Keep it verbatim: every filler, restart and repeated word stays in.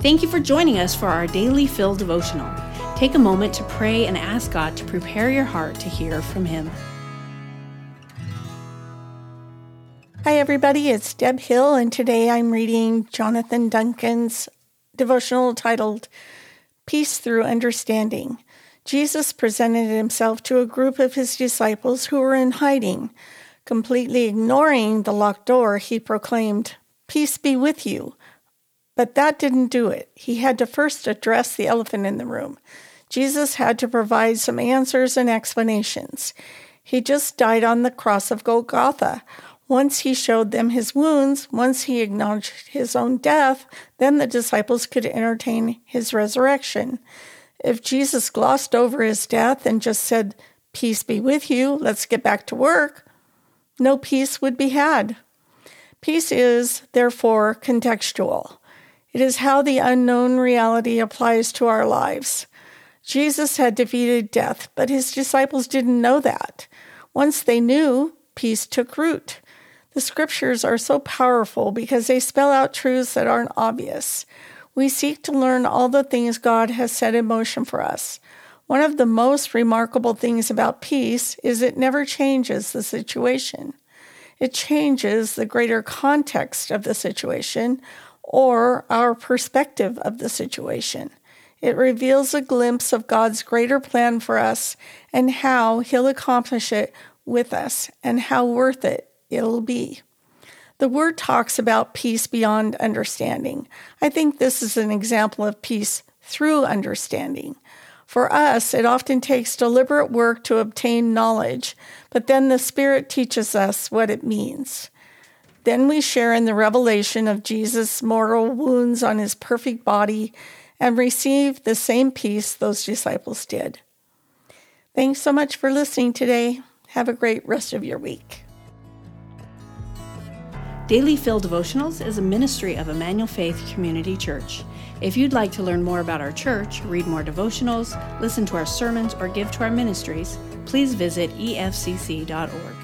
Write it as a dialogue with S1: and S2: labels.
S1: Thank you for joining us for our Daily Fill devotional. Take a moment to pray and ask God to prepare your heart to hear from Him.
S2: Hi everybody, it's Deb Hill, and today I'm reading Jonathan Duncan's devotional titled Peace Through Understanding. Jesus presented himself to a group of his disciples who were in hiding. Completely ignoring the locked door, he proclaimed, "Peace be with you." But that didn't do it. He had to first address the elephant in the room. Jesus had to provide some answers and explanations. He just died on the cross of Golgotha. Once he showed them his wounds, once he acknowledged his own death, then the disciples could entertain his resurrection. If Jesus glossed over his death and just said, "Peace be with you, let's get back to work," no peace would be had. Peace is, therefore, contextual. It is how the unknown reality applies to our lives. Jesus had defeated death, but his disciples didn't know that. Once they knew, peace took root. The scriptures are so powerful because they spell out truths that aren't obvious. We seek to learn all the things God has set in motion for us. One of the most remarkable things about peace is it never changes the situation. It changes the greater context of the situation or our perspective of the situation. It reveals a glimpse of God's greater plan for us and how He'll accomplish it with us and how worth it it'll be. The Word talks about peace beyond understanding. I think this is an example of peace through understanding. For us, it often takes deliberate work to obtain knowledge, but then the Spirit teaches us what it means. Then we share in the revelation of Jesus' mortal wounds on his perfect body and receive the same peace those disciples did. Thanks so much for listening today. Have a great rest of your week.
S1: Daily Fill Devotionals is a ministry of Emmanuel Faith Community Church. If you'd like to learn more about our church, read more devotionals, listen to our sermons, or give to our ministries, please visit e f c c dot org.